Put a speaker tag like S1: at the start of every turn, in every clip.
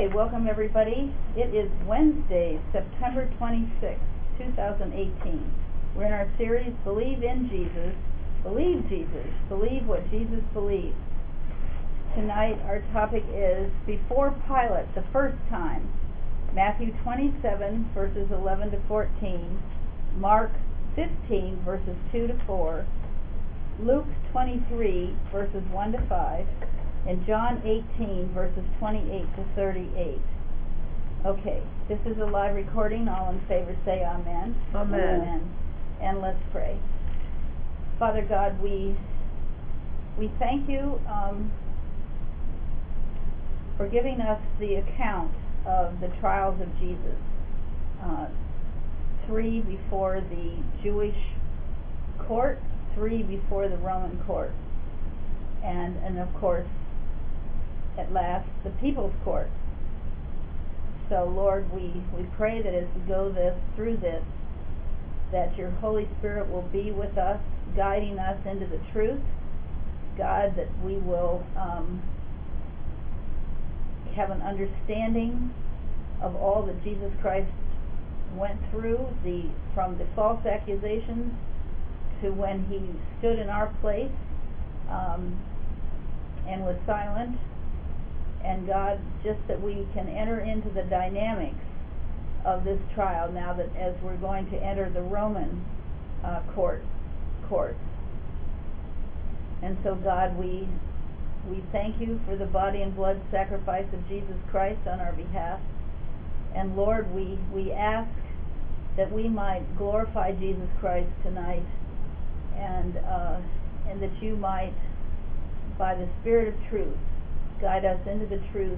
S1: Okay, welcome everybody. It is Wednesday, September 26th, 2018. We're in our series, Believe in Jesus, Believe Jesus, Believe what Jesus believed. Tonight our topic is Before Pilate, the First Time. Matthew 27, verses 11 to 14, Mark 15, verses 2 to 4, Luke 23, verses 1 to 5, and John 18, verses 28 to 38. Okay, this is a live recording. All in favor say amen.
S2: Amen.
S1: Amen. And let's pray. Father God, we thank you for giving us the account of the trials of Jesus. 3 before the Jewish court, 3 before the Roman court, and of course, at last, the people's court. So, Lord, we pray that as we go through this, that your Holy Spirit will be with us, guiding us into the truth. God, that we will have an understanding of all that Jesus Christ went through, from the false accusations to when he stood in our place and was silent. And God, just that we can enter into the dynamics of this trial now that as we're going to enter the Roman courts. And so God, we thank you for the body and blood sacrifice of Jesus Christ on our behalf. And Lord, we ask that we might glorify Jesus Christ tonight, and that you might, by the Spirit of truth, guide us into the truth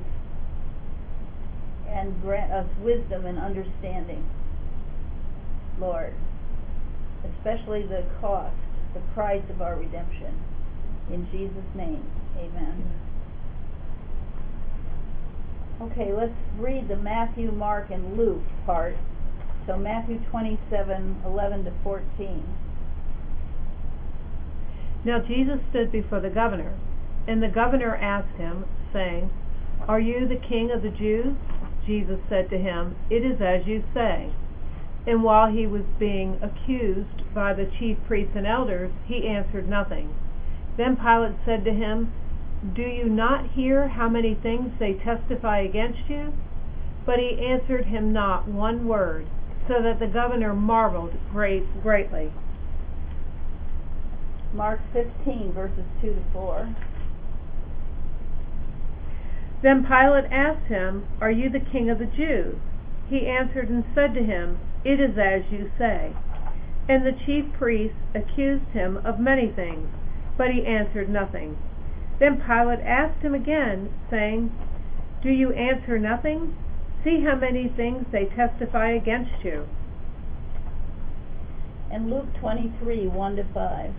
S1: and grant us wisdom and understanding, Lord, especially the cost, the price of our redemption. In Jesus' name, amen. Okay, let's read the Matthew, Mark, and Luke part. So Matthew 27, 11 to 14.
S2: Now Jesus stood before the governor, and the governor asked him, saying, "Are you the king of the Jews?" Jesus said to him, "It is as you say." And while he was being accused by the chief priests and elders, he answered nothing. Then Pilate said to him, "Do you not hear how many things they testify against you?" But he answered him not one word, so that the governor marveled greatly.
S1: Mark 15, verses 2 to 4.
S2: Then Pilate asked him, "Are you the king of the Jews?" He answered and said to him, "It is as you say." And the chief priests accused him of many things, but he answered nothing. Then Pilate asked him again, saying, "Do you answer nothing? See how many things they testify against you."
S1: And Luke 23, 1 to 5.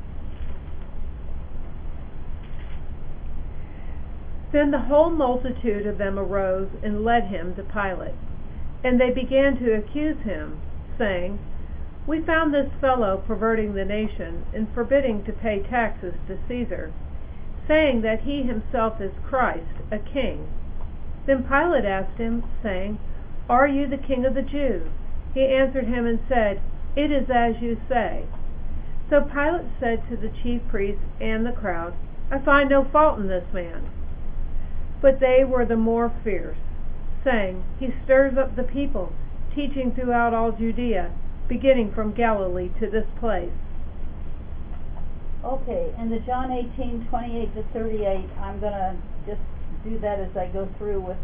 S2: Then the whole multitude of them arose and led him to Pilate. And they began to accuse him, saying, "We found this fellow perverting the nation and forbidding to pay taxes to Caesar, saying that he himself is Christ, a king." Then Pilate asked him, saying, "Are you the king of the Jews?" He answered him and said, "It is as you say." So Pilate said to the chief priests and the crowd, "I find no fault in this man." But they were the more fierce, saying, "He stirs up the people, teaching throughout all Judea, beginning from Galilee to this place."
S1: Okay, and the John 18, 28 to 38, I'm going to just do that as I go through with,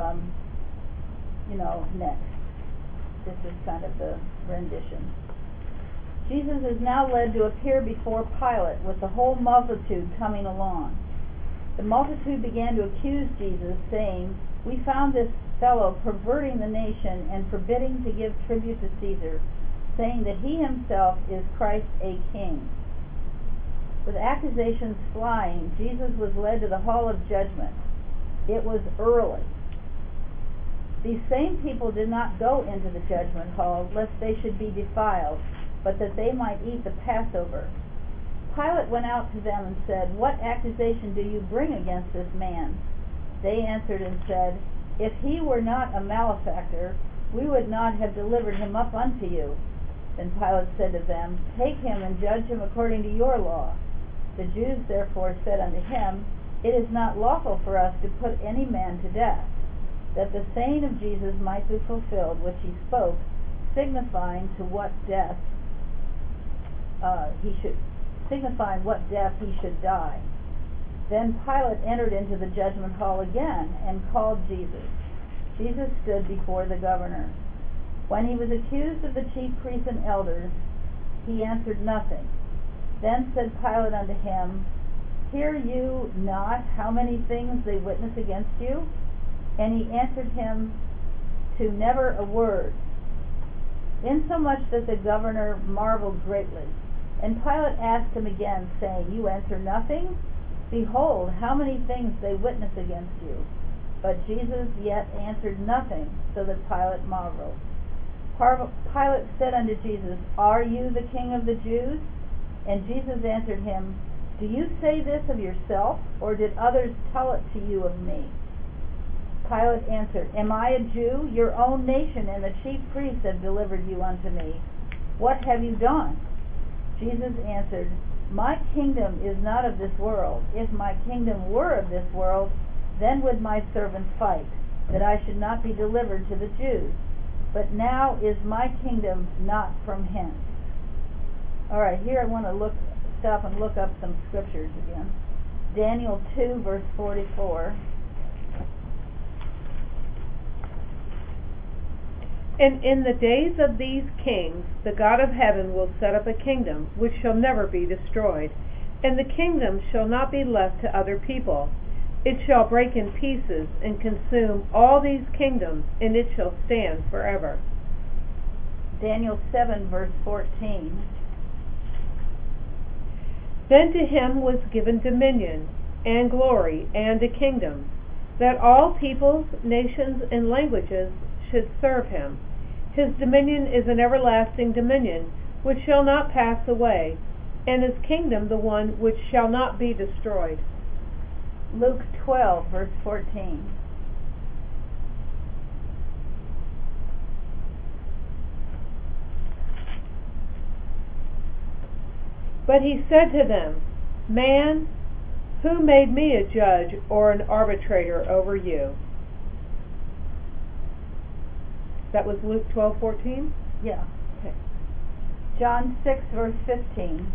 S1: next. This is kind of the rendition. Jesus is now led to appear before Pilate with the whole multitude coming along. The multitude began to accuse Jesus, saying, "We found this fellow perverting the nation and forbidding to give tribute to Caesar, saying that he himself is Christ, a king." With accusations flying, Jesus was led to the hall of judgment. It was early. These same people did not go into the judgment hall, lest they should be defiled, but that they might eat the Passover. Pilate went out to them and said, "What accusation do you bring against this man?" They answered and said, If he were not a malefactor, we would not have delivered him up unto you. Then Pilate said to them, Take him and judge him according to your law. The Jews therefore said unto him, It is not lawful for us to put any man to death, that the saying of Jesus might be fulfilled, which he spoke, signifying what death he should die. Then Pilate entered into the judgment hall again, and called Jesus. Jesus stood before the governor. When he was accused of the chief priests and elders, he answered nothing. Then said Pilate unto him, Hear you not how many things they witness against you? And he answered him to never a word, insomuch that the governor marveled greatly. And Pilate asked him again, saying, You answer nothing? Behold, how many things they witness against you. But Jesus yet answered nothing, so that Pilate marveled. Pilate said unto Jesus, Are you the king of the Jews? And Jesus answered him, Do you say this of yourself, or did others tell it to you of me? Pilate answered, Am I a Jew? Your own nation and the chief priests have delivered you unto me. What have you done? Jesus answered, My kingdom is not of this world. If my kingdom were of this world, then would my servants fight, that I should not be delivered to the Jews. But now is my kingdom not from hence. All right, here I want to stop and look up some scriptures again. Daniel 2, verse 44.
S2: And in the days of these kings, the God of heaven will set up a kingdom which shall never be destroyed, and the kingdom shall not be left to other people. It shall break in pieces and consume all these kingdoms, and it shall stand forever.
S1: Daniel 7, verse 14.
S2: Then to him was given dominion, and glory, and a kingdom, that all peoples, nations, and languages should serve him. His dominion is an everlasting dominion, which shall not pass away, and his kingdom the one which shall not be destroyed.
S1: Luke 12, verse 14.
S2: But he said to them, Man, who made me a judge or an arbitrator over you? That was Luke 12:14?
S1: Yeah.
S2: Okay.
S1: John 6, verse 15.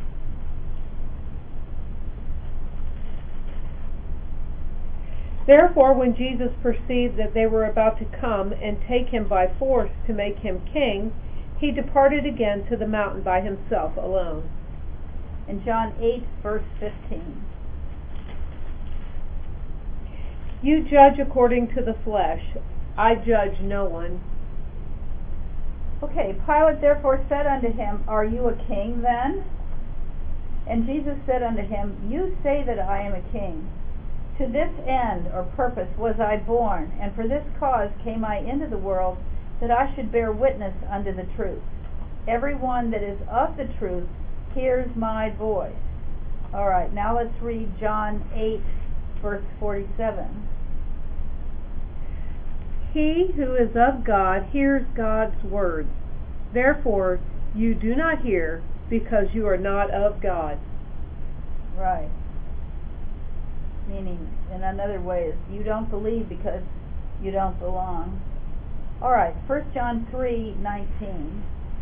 S2: Therefore, when Jesus perceived that they were about to come and take him by force to make him king, he departed again to the mountain by himself alone.
S1: In John 8, verse 15.
S2: You judge according to the flesh. I judge no one.
S1: Okay, Pilate therefore said unto him, Are you a king then? And Jesus said unto him, You say that I am a king. To this end or purpose was I born, and for this cause came I into the world, that I should bear witness unto the truth. Every one that is of the truth hears my voice. All right, now let's read John 8, verse 47.
S2: He who is of God hears God's words. Therefore, you do not hear, because you are not of God.
S1: Right. Meaning, in another way, is you don't believe because you don't belong. All right, 1 John 3:19.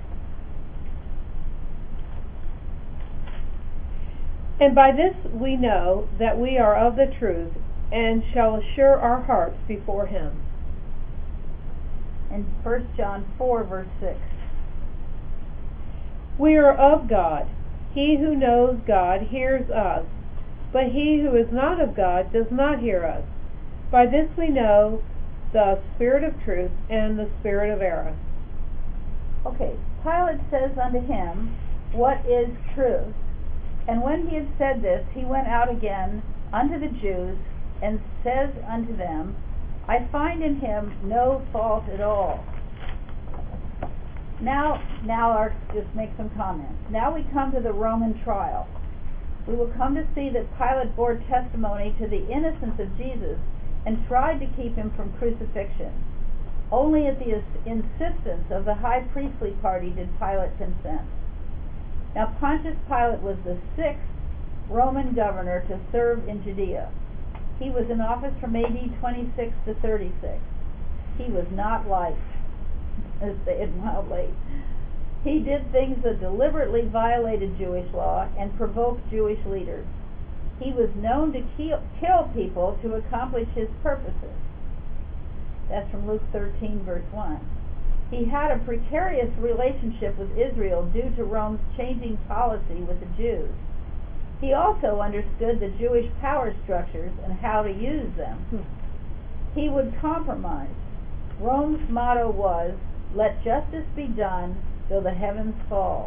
S2: And by this we know that we are of the truth, and shall assure our hearts before him.
S1: And 1 John 4, verse 6.
S2: We are of God. He who knows God hears us, but he who is not of God does not hear us. By this we know the spirit of truth and the spirit of error.
S1: Okay, Pilate says unto him, What is truth? And when he had said this, he went out again unto the Jews, and says unto them, I find in him no fault at all. Now I'll just make some comments. Now we come to the Roman trial. We will come to see that Pilate bore testimony to the innocence of Jesus and tried to keep him from crucifixion. Only at the insistence of the high priestly party did Pilate consent. Now Pontius Pilate was the 6th Roman governor to serve in Judea. He was in office from AD 26 to 36. He was not liked, as they had mildly. He did things that deliberately violated Jewish law and provoked Jewish leaders. He was known to kill people to accomplish his purposes. That's from Luke 13, verse 1. He had a precarious relationship with Israel due to Rome's changing policy with the Jews. He also understood the Jewish power structures and how to use them. He would compromise. Rome's motto was, "Let justice be done, though the heavens fall."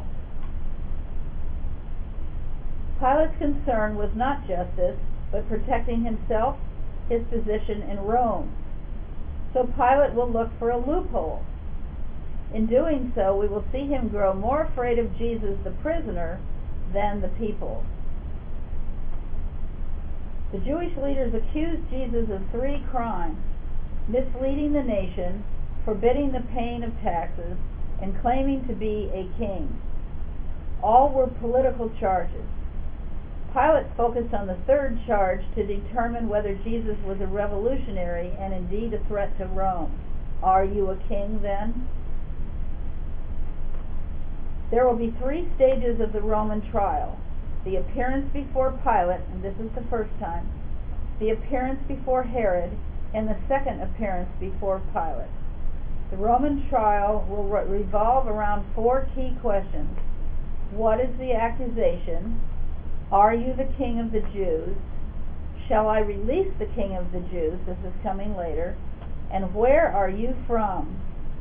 S1: Pilate's concern was not justice, but protecting himself, his position in Rome. So Pilate will look for a loophole. In doing so, we will see him grow more afraid of Jesus the prisoner than the people. The Jewish leaders accused Jesus of 3 crimes: misleading the nation, forbidding the paying of taxes, and claiming to be a king. All were political charges. Pilate focused on the 3rd charge to determine whether Jesus was a revolutionary and indeed a threat to Rome. Are you a king then? There will be 3 stages of the Roman trial: the appearance before Pilate, and this is the first time, the appearance before Herod, and the second appearance before Pilate. The Roman trial will revolve around 4 key questions. What is the accusation? Are you the king of the Jews? Shall I release the king of the Jews? This is coming later. And where are you from?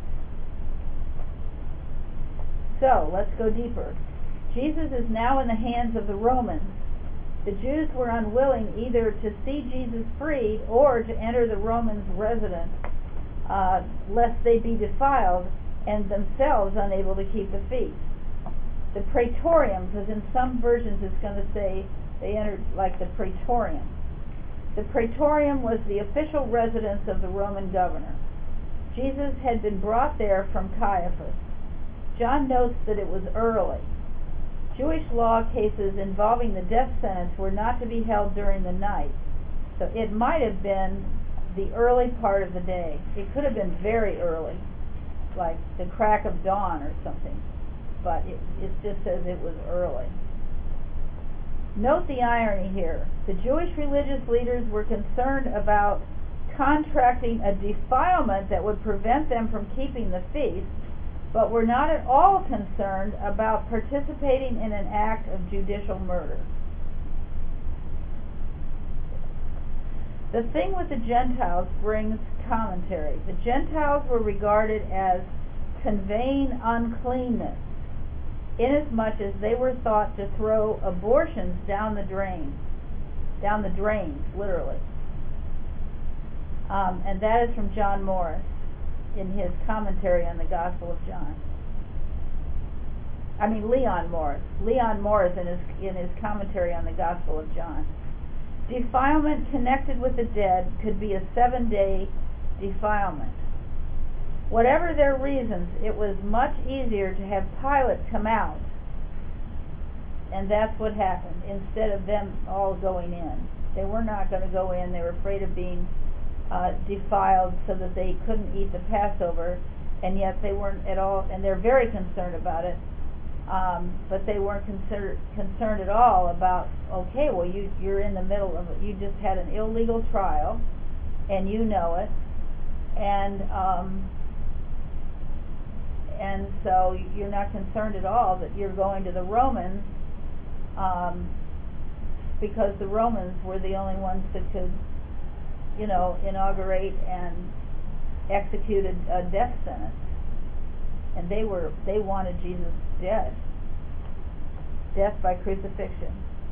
S1: So, let's go deeper. Jesus is now in the hands of the Romans. The Jews were unwilling either to see Jesus freed or to enter the Romans' residence, lest they be defiled and themselves unable to keep the feast. The praetorium, because in some versions it's going to say they entered like the praetorium. The praetorium was the official residence of the Roman governor. Jesus had been brought there from Caiaphas. John notes that it was early. Jewish law cases involving the death sentence were not to be held during the night, so it might have been the early part of the day. It could have been very early, like the crack of dawn or something, but it just says it was early. Note the irony here. The Jewish religious leaders were concerned about contracting a defilement that would prevent them from keeping the feast, but were not at all concerned about participating in an act of judicial murder. The thing with the Gentiles brings commentary. The Gentiles were regarded as conveying uncleanness, inasmuch as they were thought to throw abortions down the drains, literally. And that is from John Morris in his commentary on the Gospel of John. Leon Morris. Leon Morris in his commentary on the Gospel of John. Defilement connected with the dead could be a 7-day defilement. Whatever their reasons, it was much easier to have Pilate come out, and that's what happened, instead of them all going in. They were not going to go in. They were afraid of being defiled so that they couldn't eat the Passover, and yet they weren't at all, and they're very concerned about it, but they weren't concerned at all about, okay, well, you're in the middle of it. You just had an illegal trial, and you know it, and so you're not concerned at all that you're going to the Romans, because the Romans were the only ones that could, inaugurate and execute a death sentence, and they wanted Jesus dead by crucifixion.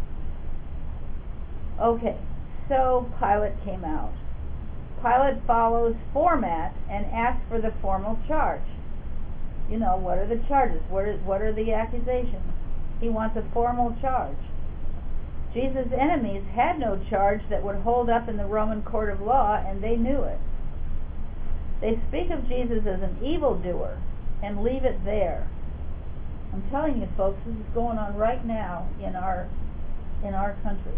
S1: Okay, so Pilate came out. Pilate follows format and asks for the formal charge. What are the charges? What are the accusations? He wants a formal charge. Jesus' enemies had no charge that would hold up in the Roman court of law, and they knew it. They speak of Jesus as an evildoer and leave it there. I'm telling you, folks, this is going on right now in our country.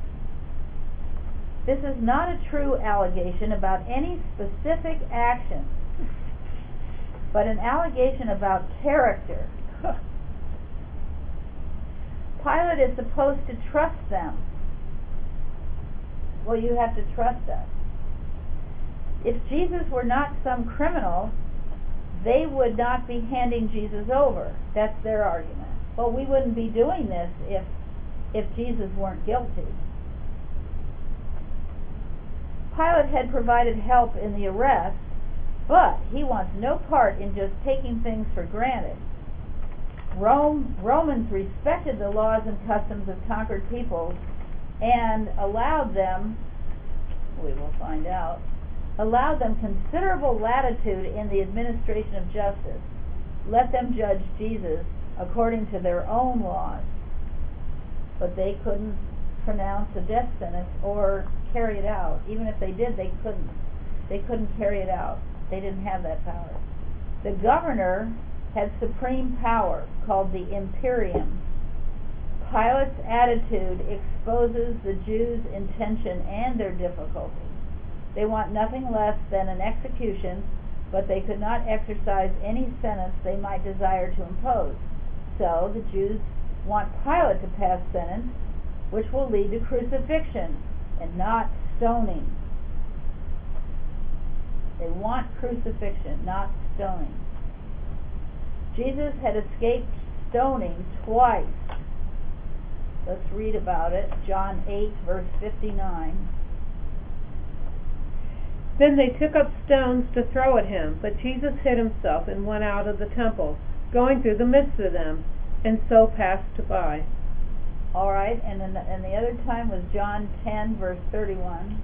S1: This is not a true allegation about any specific action, but an allegation about character. Pilate is supposed to trust them. Well, you have to trust us. If Jesus were not some criminal, they would not be handing Jesus over. That's their argument. Well, we wouldn't be doing this if Jesus weren't guilty. Pilate had provided help in the arrest, but he wants no part in just taking things for granted. Romans respected the laws and customs of conquered peoples and allowed them, we will find out, allowed them considerable latitude in the administration of justice. Let them judge Jesus according to their own laws. But they couldn't pronounce a death sentence or carry it out. Even if they did, they couldn't. They couldn't carry it out. They didn't have that power. The governor had supreme power, called the imperium. Pilate's attitude exposes the Jews' intention and their difficulty. They want nothing less than an execution, but they could not exercise any sentence they might desire to impose. So the Jews want Pilate to pass sentence, which will lead to crucifixion and not stoning. They want crucifixion, not stoning. Jesus had escaped stoning twice. Let's read about it. John 8, verse 59.
S2: Then they took up stones to throw at him, but Jesus hid himself and went out of the temple, going through the midst of them, and so passed by.
S1: All right, and the other time was John 10, verse 31.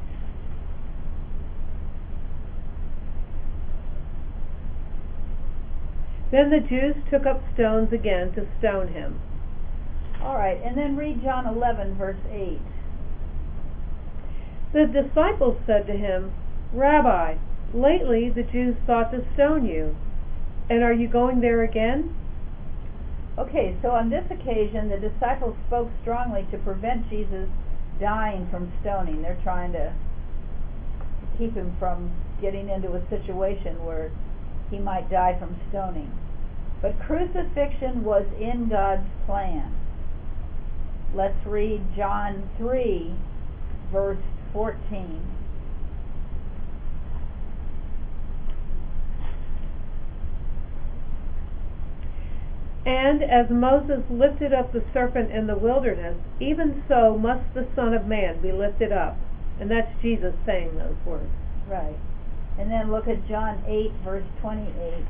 S2: Then the Jews took up stones again to stone him.
S1: All right, and then read John 11, verse 8.
S2: The disciples said to him, Rabbi, lately the Jews sought to stone you, and are you going there again?
S1: Okay, so on this occasion, the disciples spoke strongly to prevent Jesus dying from stoning. They're trying to keep him from getting into a situation where he might die from stoning. But crucifixion was in God's plan. Let's read John 3, verse 14.
S2: And as Moses lifted up the serpent in the wilderness, even so must the Son of Man be lifted up. And that's Jesus saying those words.
S1: Right. And then look at John 8, verse 28.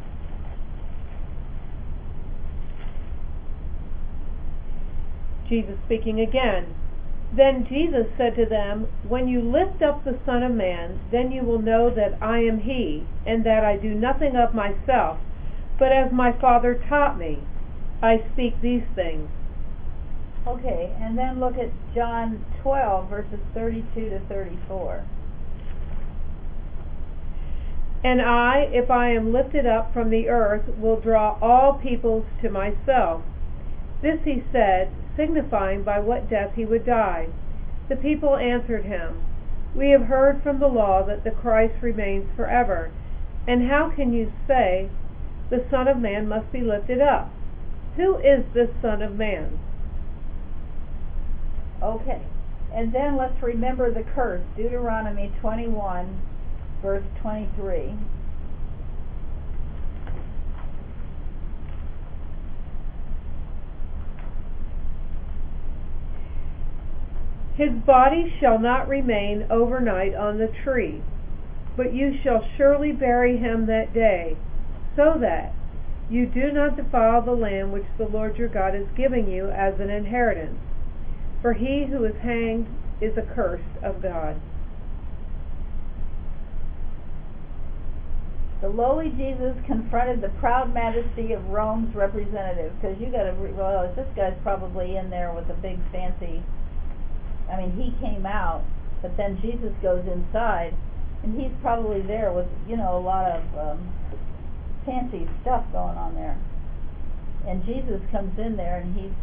S2: Jesus speaking again. Then Jesus said to them, When you lift up the Son of Man, then you will know that I am He, and that I do nothing of myself, but as my Father taught me, I speak these things.
S1: Okay, and then look at John 12, verses 32 to 34.
S2: And I, if I am lifted up from the earth, will draw all peoples to myself. This he said, signifying by what death he would die. The people answered him, We have heard from the law that the Christ remains forever. And how can you say, the Son of Man must be lifted up? Who is this Son of Man?
S1: Okay, and then let's remember the curse, Deuteronomy 21, verse 23.
S2: His body shall not remain overnight on the tree, but you shall surely bury him that day, so that you do not defile the land which the Lord your God is giving you as an inheritance. For he who is hanged is accursed of God.
S1: The lowly Jesus confronted the proud majesty of Rome's representative, because you got to, well, this guy's probably in there with a big fancy I mean, he came out, but then Jesus goes inside, and he's probably there with, a lot of fancy stuff going on there. And Jesus comes in there, and he's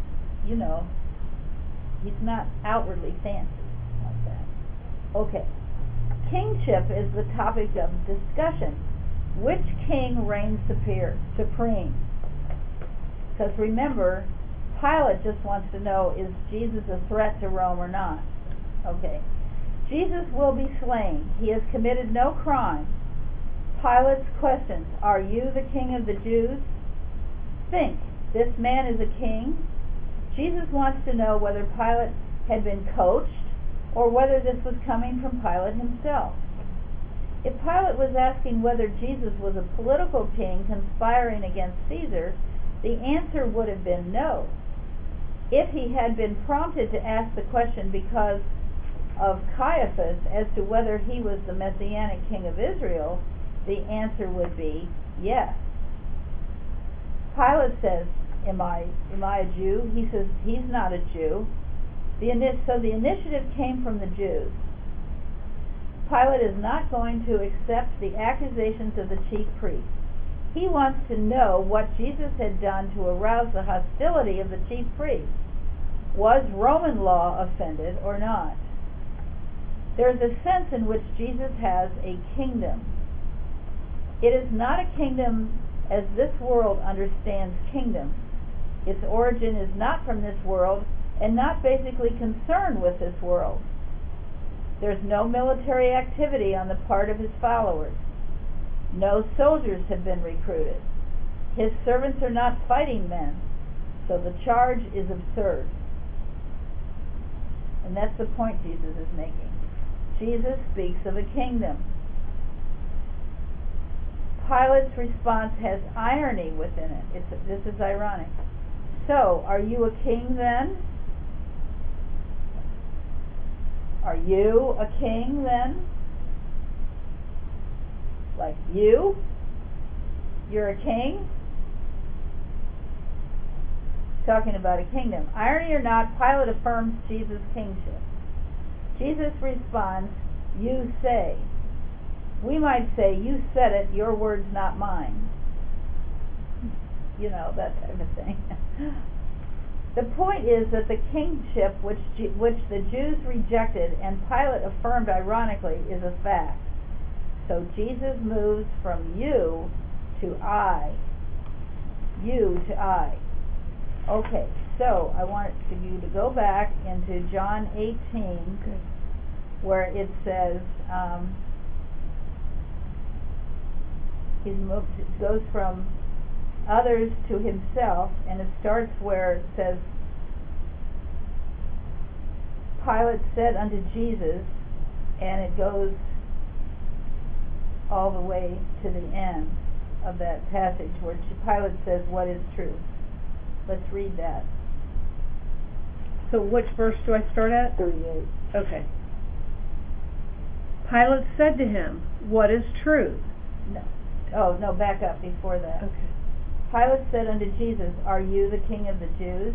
S1: not outwardly fancy like that. Okay. Kingship is the topic of discussion. Which king reigns supreme? Because remember, Pilate just wants to know, is Jesus a threat to Rome or not? Okay. Jesus will be slain. He has committed no crime. Pilate's questions, are you the king of the Jews? Think, this man is a king? Jesus wants to know whether Pilate had been coached or whether this was coming from Pilate himself. If Pilate was asking whether Jesus was a political king conspiring against Caesar, the answer would have been no. If he had been prompted to ask the question because of Caiaphas as to whether he was the Messianic king of Israel, the answer would be yes. Pilate says, Am I a Jew? He says he's not a Jew. So the initiative came from the Jews. Pilate is not going to accept the accusations of the chief priests. He wants to know what Jesus had done to arouse the hostility of the chief priests. Was Roman law offended or not? There is a sense in which Jesus has a kingdom. It is not a kingdom as this world understands kingdom. Its origin is not from this world and not basically concerned with this world. There's no military activity on the part of his followers. No soldiers have been recruited. His servants are not fighting men, so the charge is absurd. And that's the point Jesus is making. Jesus speaks of a kingdom. Pilate's response has irony within it. This is ironic. So, are you a king then? Are you a king then? Like you? You're a king? Talking about a kingdom. Irony or not, Pilate affirms Jesus' kingship. Jesus responds, you say. We might say, you said it, your words, not mine. That type of thing. The point is that the kingship which the Jews rejected and Pilate affirmed ironically is a fact. So Jesus moves from you to I. You to I. Okay, so I want you to go back into John 18, where it says, it goes from others to himself, and it starts where it says, Pilate said unto Jesus, and it goes all the way to the end of that passage where Pilate says, what is truth? Let's read that.
S2: So which verse do I start at?
S1: 38.
S2: Okay. Pilate said to him, what is truth?
S1: No, back up before that.
S2: Okay.
S1: Pilate said unto Jesus, are you the king of the Jews?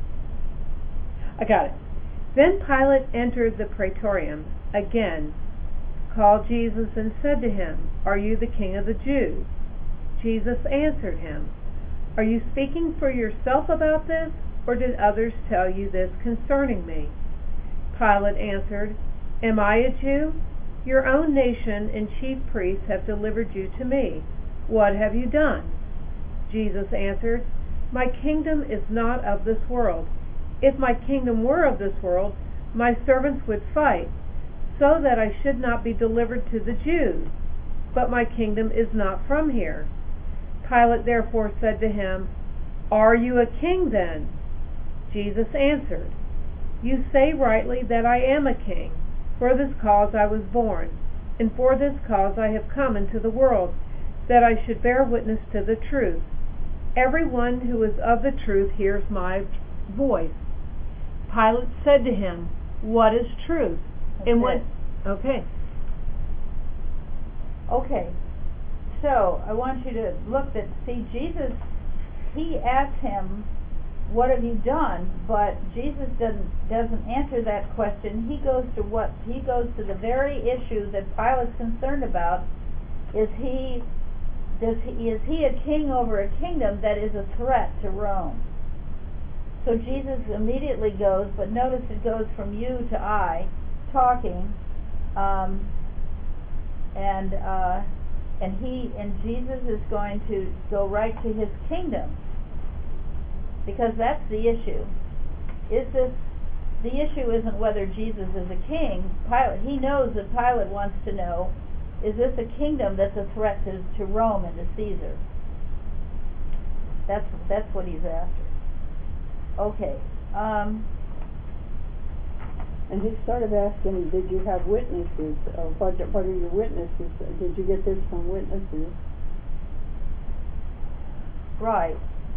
S2: I got it. Then Pilate entered the praetorium again, called Jesus, and said to him, are you the king of the Jews? Jesus answered him, are you speaking for yourself about this, or did others tell you this concerning me? Pilate answered, am I a Jew? Your own nation and chief priests have delivered you to me. What have you done? Jesus answered, my kingdom is not of this world. If my kingdom were of this world, my servants would fight, so that I should not be delivered to the Jews. But my kingdom is not from here. Pilate therefore said to him, are you a king then? Jesus answered, you say rightly that I am a king. For this cause I was born, and for this cause I have come into the world, that I should bear witness to the truth. Everyone who is of the truth hears my voice. Pilate said to him, what is truth? Okay.
S1: Okay. So I want you to look see Jesus, he asked him what have you done? But Jesus doesn't answer that question. He goes to the very issue that Pilate's concerned about. Is he a king over a kingdom that is a threat to Rome? So Jesus immediately goes, but notice it goes from you to I, talking, and Jesus is going to go right to his kingdom, because that's the issue. The issue isn't whether Jesus is a king. He knows that Pilate wants to know, is this a kingdom that's a threat to Rome and to Caesar? That's what he's after. Okay.
S3: And he started asking, did you have witnesses? What are your witnesses? Did you get this from witnesses?
S1: Right.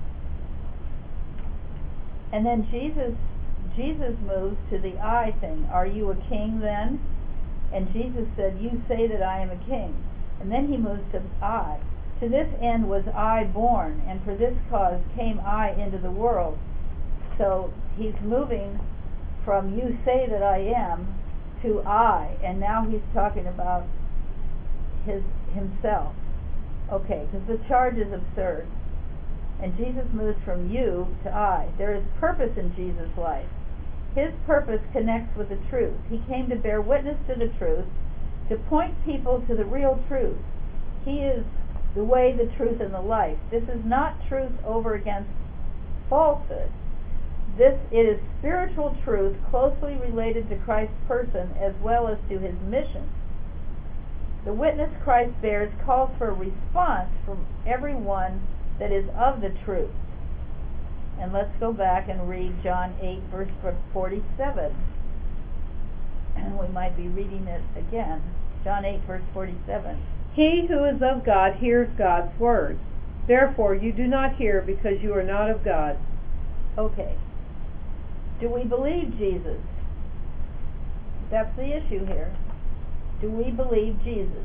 S1: And then Jesus moves to the I thing. Are you a king then? And Jesus said, you say that I am a king. And then he moves to I. To this end was I born, and for this cause came I into the world. So he's moving from you say that I am to I, and now he's talking about himself. Okay, because the charge is absurd. And Jesus moves from you to I. There is purpose in Jesus' life. His purpose connects with the truth. He came to bear witness to the truth, to point people to the real truth. He is the way, the truth, and the life. This is not truth over against falsehood. It is spiritual truth closely related to Christ's person as well as to his mission. The witness Christ bears calls for a response from everyone that is of the truth. And let's go back and read John 8, verse 47. And we might be reading it again. John 8, verse 47.
S2: He who is of God hears God's words. Therefore you do not hear, because you are not of God.
S1: Okay. Do we believe Jesus? That's the issue here. Do we believe Jesus?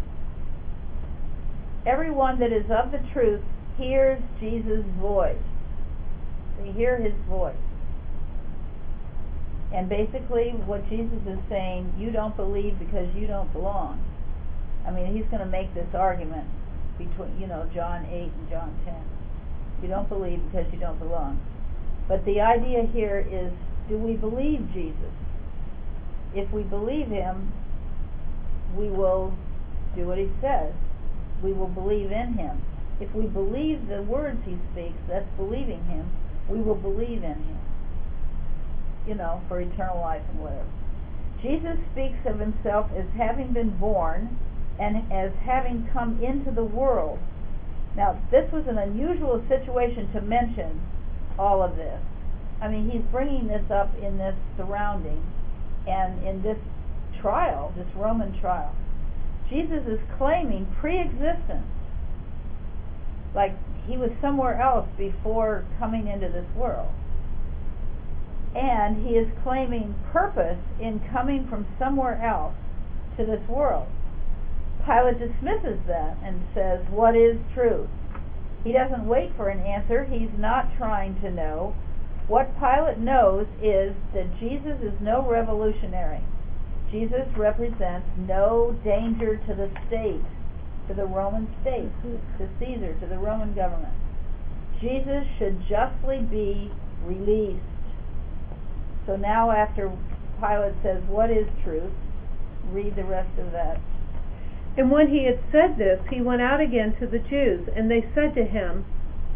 S1: Everyone that is of the truth hears Jesus' voice. They hear his voice. And basically what Jesus is saying, you don't believe because you don't belong. I mean, he's going to make this argument between, John 8 and John 10. You don't believe because you don't belong. But the idea here is, do we believe Jesus? If we believe him, we will do what he says. We will believe in him. If we believe the words he speaks, that's believing him, we will believe in him, for eternal life and whatever. Jesus speaks of himself as having been born and as having come into the world. Now, this was an unusual situation to mention all of this. I mean, he's bringing this up in this surrounding and in this trial, this Roman trial. Jesus is claiming pre-existence, like he was somewhere else before coming into this world. And he is claiming purpose in coming from somewhere else to this world. Pilate dismisses that and says, what is truth? He doesn't wait for an answer. He's not trying to know. What Pilate knows is that Jesus is no revolutionary. Jesus represents no danger to the state, to the Roman state, to Caesar, to the Roman government. Jesus should justly be released. So now after Pilate says, what is truth? Read the rest of that.
S2: And when he had said this, he went out again to the Jews, and they said to him,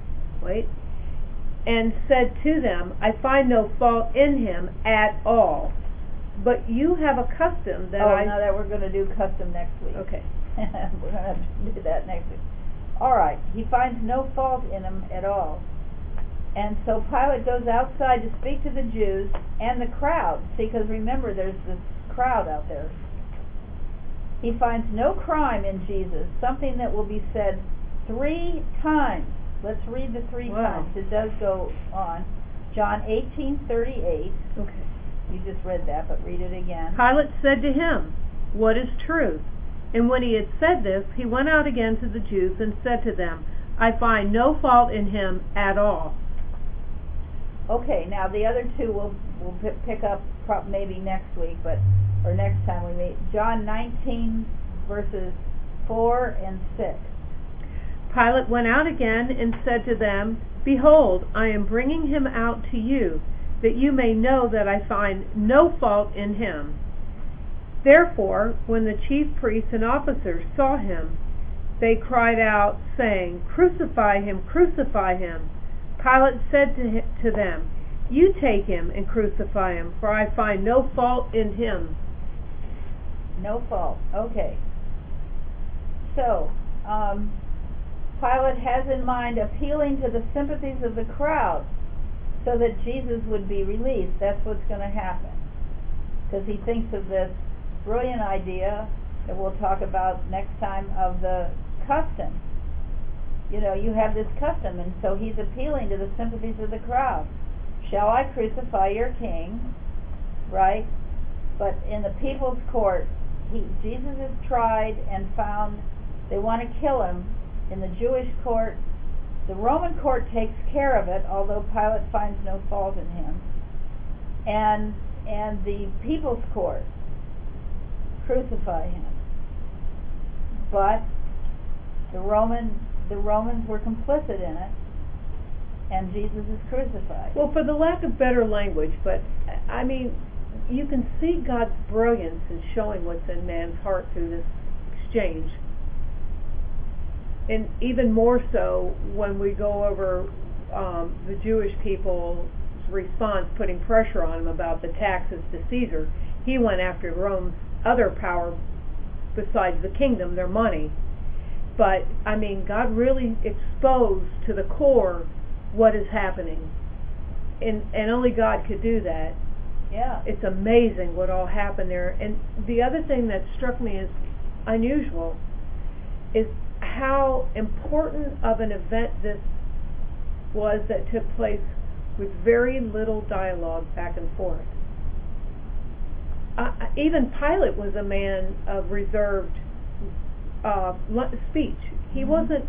S2: and said to them, I find no fault in him at all. But you have a custom that
S1: now that we're going to do custom next week.
S2: Okay.
S1: We're going to do that next week. All right. He finds no fault in him at all. And so Pilate goes outside to speak to the Jews and the crowd. See, because remember, there's this crowd out there. He finds no crime in Jesus, something that will be said 3 times. Let's read the 3 times. It does go on. John 18:38.
S2: Okay.
S1: You just read that, but read it again.
S2: Pilate said to him, what is truth? And when he had said this, he went out again to the Jews and said to them, I find no fault in him at all.
S1: Okay, now the other two we'll pick up maybe next week, or next time we meet. John 19 verses 4 and 6.
S2: Pilate went out again and said to them, "Behold, I am bringing him out to you, that you may know that I find no fault in him." Therefore, when the chief priests and officers saw him, they cried out, saying, "Crucify him, crucify him." Pilate said to them, "You take him and crucify him, for I find no fault in him."
S1: No fault. Okay. So, Pilate has in mind appealing to the sympathies of the crowd so that Jesus would be released. That's what's going to happen. Because he thinks of this brilliant idea that we'll talk about next time of the custom. You know, you have this custom, and so he's appealing to the sympathies of the crowd. Shall I crucify your king? Right? But in the people's court, Jesus is tried and found. They want to kill him. In the Jewish court, the Roman court takes care of it, although Pilate finds no fault in him. And the people's court, crucify him. But the Romans were complicit in it, and Jesus is crucified.
S2: Well, for the lack of better language, but I mean, you can see God's brilliance in showing what's in man's heart through this exchange. And even more so when we go over the Jewish people's response, putting pressure on him about the taxes to Caesar. He went after Rome's other power besides the kingdom, their money. But, I mean, God really exposed to the core what is happening. And only God could do that.
S1: Yeah.
S2: It's amazing what all happened there. And the other thing that struck me as unusual is how important of an event this was that took place with very little dialogue back and forth. Even Pilate was a man of reserved speech. He wasn't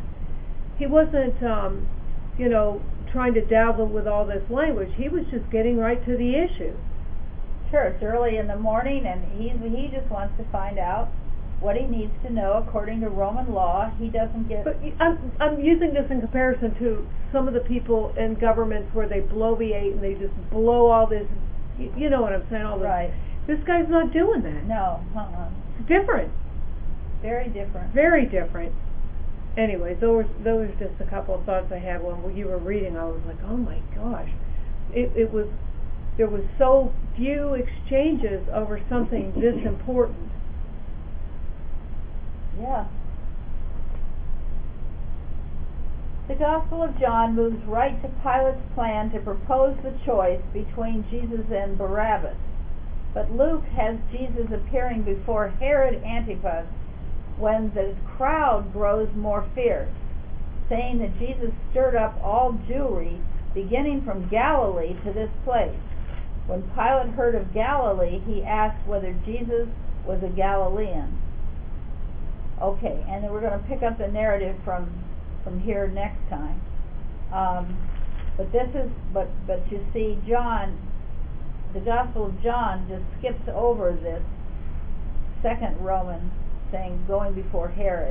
S2: trying to dabble with all this language. He was just getting right to the issue.
S1: Sure, it's early in the morning, and he just wants to find out what he needs to know according to Roman law. He doesn't get...
S2: But I'm using this in comparison to some of the people in governments where they bloviate and they just blow all this, you know what I'm saying, all this.
S1: Right.
S2: This guy's not doing that.
S1: No,
S2: It's different.
S1: Very different.
S2: Very different. Anyway, those are just a couple of thoughts I had when you were reading. I was like, oh my gosh. There was so few exchanges over something this important.
S1: Yeah. The Gospel of John moves right to Pilate's plan to propose the choice between Jesus and Barabbas. But Luke has Jesus appearing before Herod Antipas when the crowd grows more fierce, saying that Jesus stirred up all Jewry, beginning from Galilee to this place. When Pilate heard of Galilee, he asked whether Jesus was a Galilean. Okay, and then we're going to pick up the narrative from here next time. But you see, John, the Gospel of John just skips over this second Roman thing going before Herod.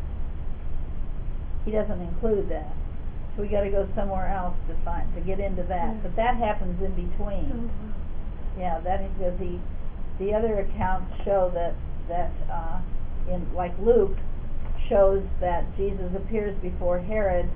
S1: He doesn't include that, so we got to go somewhere else to get into that.
S2: Yeah.
S1: But that happens in between. Yeah, that because the other accounts show that in like Luke shows that Jesus appears before Herod,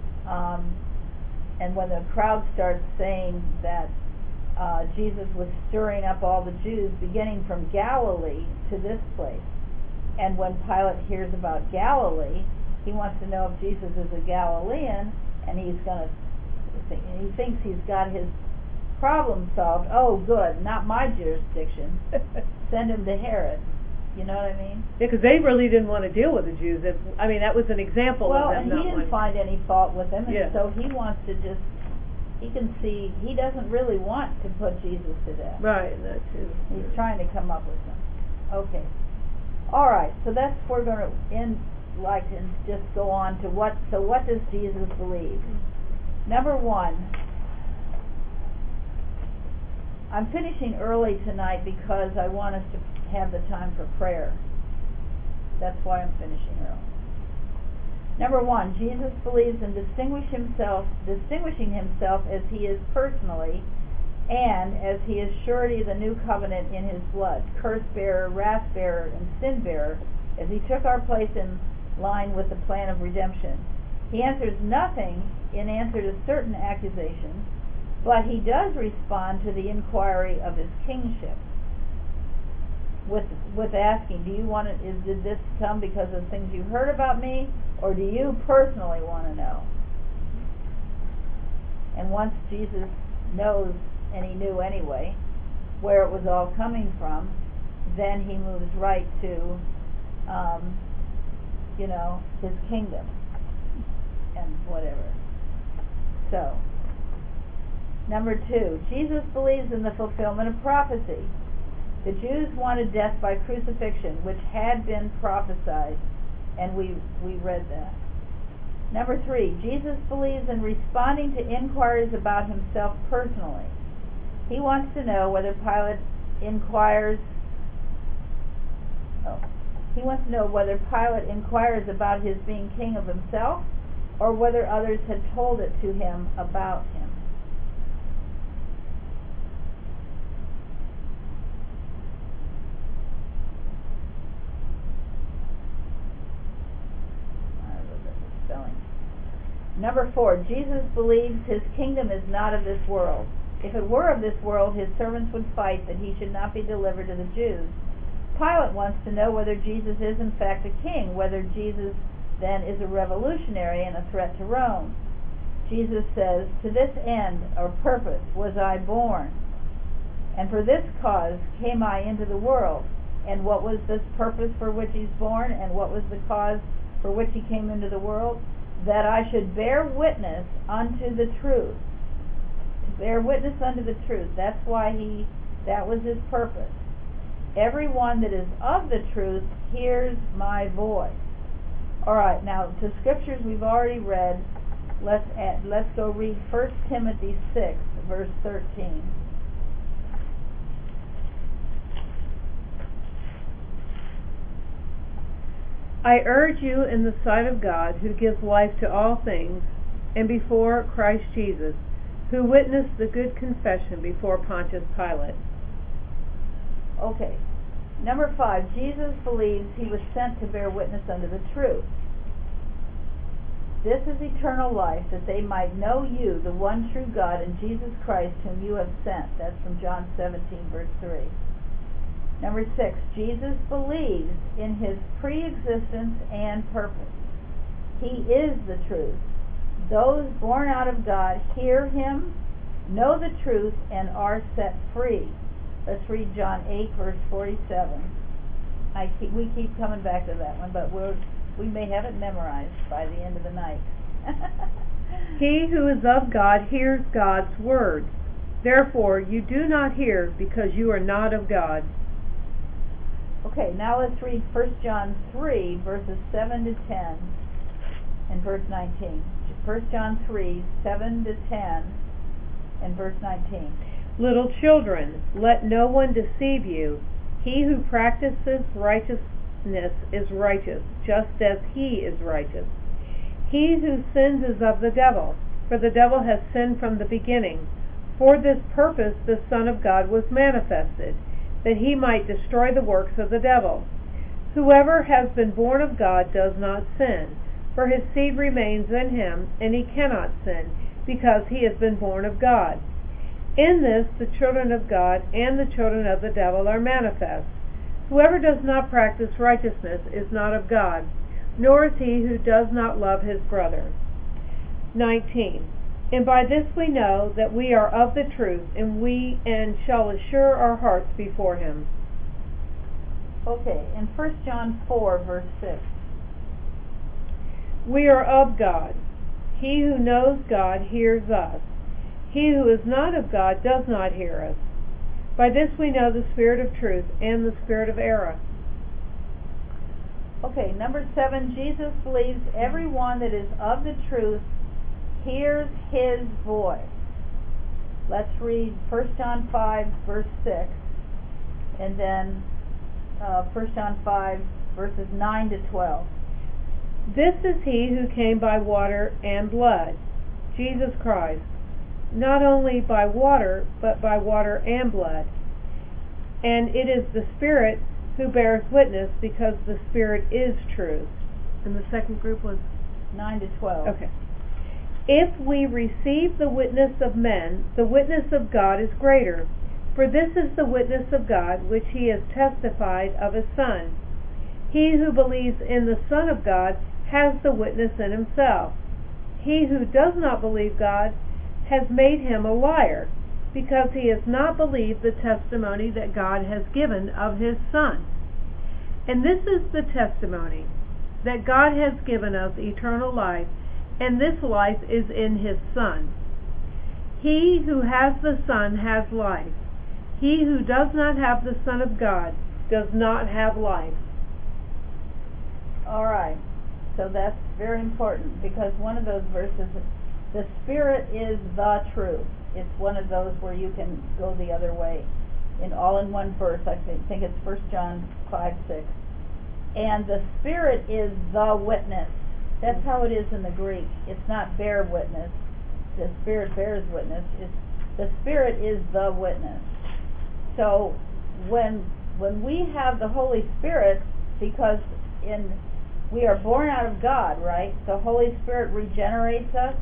S1: and when the crowd starts saying that Jesus was stirring up all the Jews beginning from Galilee to this place, and when Pilate hears about Galilee, he wants to know if Jesus is a Galilean, and he thinks he's got his problem solved. Oh, good, not my jurisdiction. Send him to Herod. You know what I mean?
S2: Yeah, because they really didn't want to deal with the Jews. That was an example of them.
S1: Well, and he didn't find any fault with them, and
S2: yeah.
S1: so he wants to just, he can see, he doesn't really want to put Jesus to death.
S2: Right, that too.
S1: He's trying to come up with them. Okay. All right, so that's, we're going to end, and just go on to what does Jesus believe? Number one, I'm finishing early tonight because I want us to have the time for prayer. That's why I'm finishing early. Number 1, Jesus believes in distinguishing himself as he is personally, and as he is surety of the new covenant in his blood, curse bearer, wrath bearer, and sin bearer, as he took our place in line with the plan of redemption. He answers nothing in answer to certain accusations, but he does respond to the inquiry of his kingship with asking, did this come because of things you heard about me, or do you personally want to know? And once Jesus knows, and he knew anyway, where it was all coming from, then he moves right to his kingdom and whatever. So, number 2, Jesus believes in the fulfillment of prophecy. The Jews wanted death by crucifixion, which had been prophesied, and we read that. Number 3, Jesus believes in responding to inquiries about himself personally. He wants to know whether Pilate inquires about his being king of himself, or whether others had told it to him about him. Number 4, Jesus believes his kingdom is not of this world. If it were of this world, his servants would fight that he should not be delivered to the Jews. Pilate wants to know whether Jesus is in fact a king, whether Jesus then is a revolutionary and a threat to Rome. Jesus says, "To this end or purpose was I born, and for this cause came I into the world." And what was this purpose for which he's born, and what was the cause for which he came into the world? That I should bear witness unto the truth. To bear witness unto the truth. That's why that was his purpose. Everyone that is of the truth hears my voice. Alright, now to scriptures we've already read. Let's go read 1 Timothy 6, verse 13.
S2: I urge you in the sight of God, who gives life to all things, and before Christ Jesus, who witnessed the good confession before Pontius Pilate.
S1: Okay. Number 5, Jesus believes he was sent to bear witness unto the truth. This is eternal life, that they might know you, the one true God, and Jesus Christ, whom you have sent. That's from John 17, verse 3. Number 6, Jesus believes in his pre-existence and purpose. He is the truth. Those born out of God hear him, know the truth, and are set free. Let's read John 8, verse 47. We keep coming back to that one, but we may have it memorized by the end of the night.
S2: He who is of God hears God's word. Therefore you do not hear, because you are not of God.
S1: Okay, now let's read 1 John 3, verses 7 to 10, and verse 19. 1 John 3, 7 to 10, and verse 19.
S2: Little children, let no one deceive you. He who practices righteousness is righteous, just as he is righteous. He who sins is of the devil, for the devil has sinned from the beginning. For this purpose the Son of God was manifested, that he might destroy the works of the devil. Whoever has been born of God does not sin, for his seed remains in him, and he cannot sin, because he has been born of God. In this the children of God and the children of the devil are manifest. Whoever does not practice righteousness is not of God, nor is he who does not love his brother. 19. And by this we know that we are of the truth, and shall assure our hearts before him.
S1: Okay, in 1 John 4, verse 6.
S2: We are of God. He who knows God hears us. He who is not of God does not hear us. By this we know the spirit of truth and the spirit of error.
S1: Okay, number 7, Jesus believes everyone that is of the truth hears his voice. let's read 1 John 5, verse 6, and then 1 John 5, verses 9 to 12.
S2: This is he who came by water and blood, Jesus Christ, not only by water, but by water and blood. And it is the Spirit who bears witness, because the Spirit is truth. And the second group was?
S1: 9 to 12.
S2: Okay. If we receive the witness of men, the witness of God is greater. For this is the witness of God, which he has testified of his Son. He who believes in the Son of God has the witness in himself. He who does not believe God has made him a liar, because he has not believed the testimony that God has given of his Son. And this is the testimony, that God has given us eternal life, and this life is in his Son. He who has the Son has life. He who does not have the Son of God does not have life.
S1: All right. So that's very important, because one of those verses, the Spirit is the truth. It's one of those where you can go the other way, all in one verse. I think it's 1 John 5, 6. And the Spirit is the witness. That's how it is in the Greek. It's not bear witness. The Spirit bears witness. The Spirit is the witness. So when we have the Holy Spirit, because we are born out of God, right? The Holy Spirit regenerates us,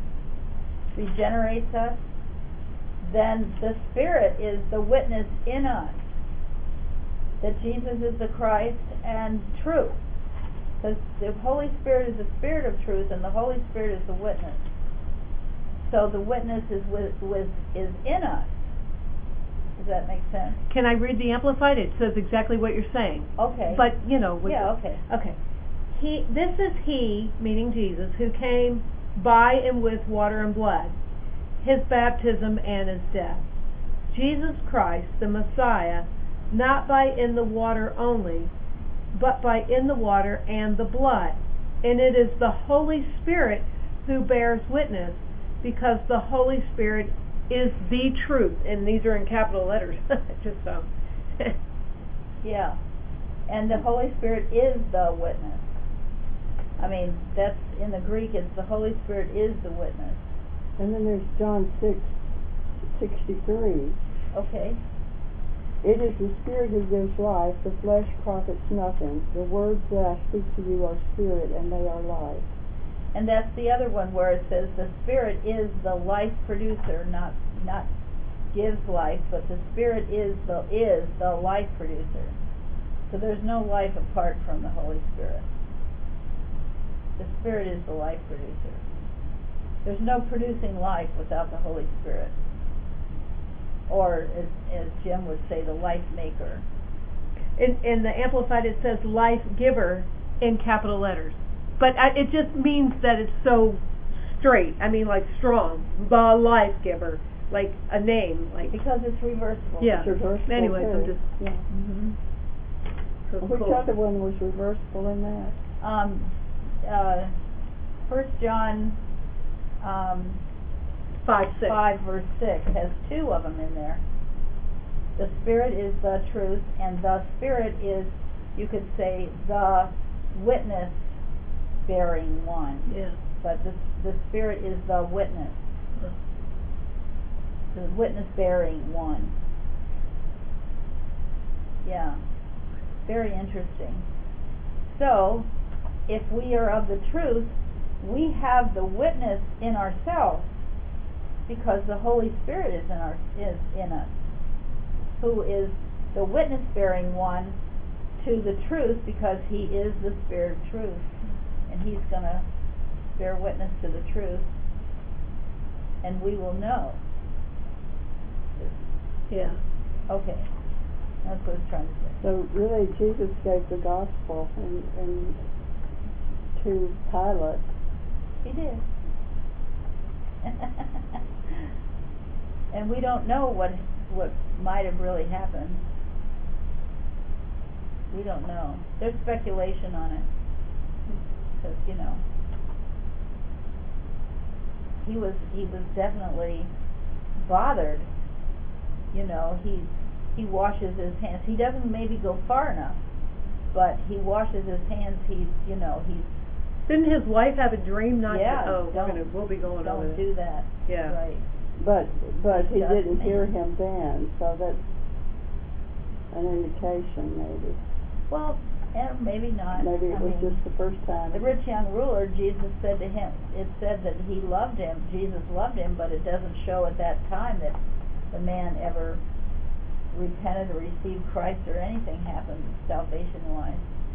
S1: then the Spirit is the witness in us that Jesus is the Christ and truth. Because the Holy Spirit is the Spirit of truth, and the Holy Spirit is the witness. So the witness is in us. Does that make sense?
S2: Can I read the Amplified? It says exactly what you're saying.
S1: Okay.
S2: But,
S1: okay.
S2: Okay. This is he, meaning Jesus, who came by and with water and blood, his baptism and his death. Jesus Christ, the Messiah, not by in the water only, but by in the water and the blood. And it is the Holy Spirit who bears witness, because the Holy Spirit is the truth. And these are in capital letters, just so.
S1: Yeah. And the Holy Spirit is the witness. I mean, that's in the Greek, it's the Holy Spirit is the witness.
S3: And then there's John 6:63.
S1: Okay.
S3: It is the Spirit who gives life, the flesh profits nothing. The words that I speak to you are spirit, and they are life.
S1: And that's the other one where it says the Spirit is the life producer, not gives life, but the Spirit is the life producer. So there's no life apart from the Holy Spirit. The Spirit is the life producer. There's no producing life without the Holy Spirit. Or, as Jim would say, the life maker.
S2: In the Amplified it says life giver in capital letters. But it just means that it's so straight. I mean, like strong. The life giver. Like a name.
S1: Because it's reversible.
S2: Yeah.
S3: It's reversible.
S2: Anyways, I'm just...
S3: Yeah.
S1: Mm-hmm.
S2: So
S3: Which
S2: cool.
S3: other one was reversible in that?
S1: 1 John 5 verse 6 has two of them in there. The Spirit is the truth, and the Spirit is, you could say, the witness bearing one.
S2: Yeah.
S1: But the Spirit is the witness. The witness bearing one. Yeah. Very interesting. So, if we are of the truth, we have the witness in ourselves, because the Holy Spirit is in us, who is the witness bearing one to the truth, because he is the Spirit of truth, and he's going to bear witness to the truth, and we will know.
S2: Yeah.
S1: Okay. That's what I was trying to say.
S3: So really, Jesus gave the gospel and to Pilate.
S1: He did. And we don't know what might have really happened. We don't know. There's speculation on it. Because, he was definitely bothered. You know, he washes his hands. He doesn't maybe go far enough, but he washes his hands. He's
S2: Didn't his wife have a dream not
S1: yeah,
S2: to? We'll be going over
S1: Don't do that.
S2: Yeah.
S1: Right.
S3: But he
S1: Just
S3: didn't
S1: maybe.
S3: hear him then, so that's an indication maybe.
S1: Well, and maybe not.
S3: Maybe it
S1: I
S3: was
S1: mean,
S3: just the first time.
S1: the rich young ruler, Jesus said to him, it said that he loved him, Jesus loved him, but it doesn't show at that time that the man ever repented or received Christ or anything happened salvation-wise.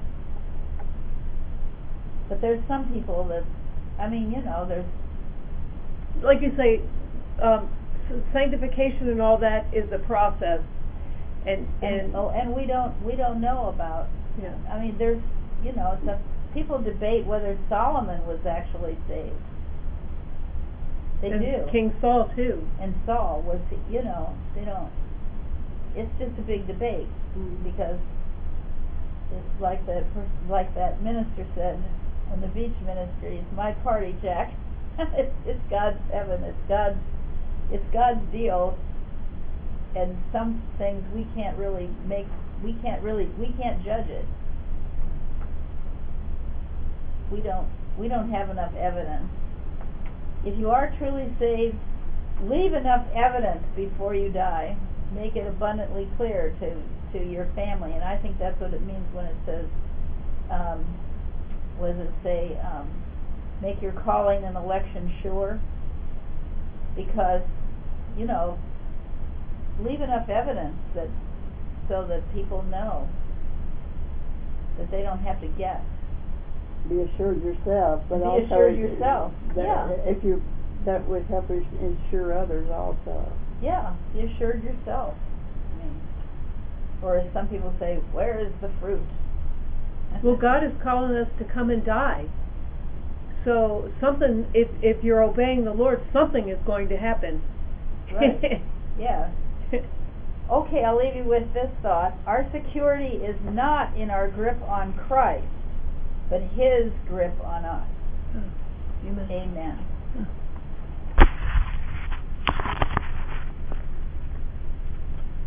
S1: But there's some people that, I mean, there's...
S2: Like you say, sanctification and all that is a process, and
S1: we don't know about.
S2: Yeah.
S1: I mean, there's people debate whether Solomon was actually saved. They
S2: and
S1: do.
S2: King Saul too.
S1: And Saul was. They don't. It's just a big debate because it's like that minister said in the beach ministry. It's my party, Jack. it's God's heaven. It's God's deal. And some things we can't judge it. We don't have enough evidence. If you are truly saved, leave enough evidence before you die. Make it abundantly clear to your family. And I think that's what it means when it says, what does it say? Make your calling and election sure. Because, leave enough evidence so that people know that they don't have to guess.
S3: Be assured yourself, but
S1: Be
S3: also
S1: assured yourself. Yeah.
S3: That would help ensure others also.
S1: Yeah, be assured yourself. I mean, or as some people say, where is the fruit?
S2: Well, God is calling us to come and die. So something, if you're obeying the Lord, something is going to happen.
S1: Right. Yeah. Okay, I'll leave you with this thought. Our security is not in our grip on Christ, but His grip on us.
S2: Amen.
S1: Amen.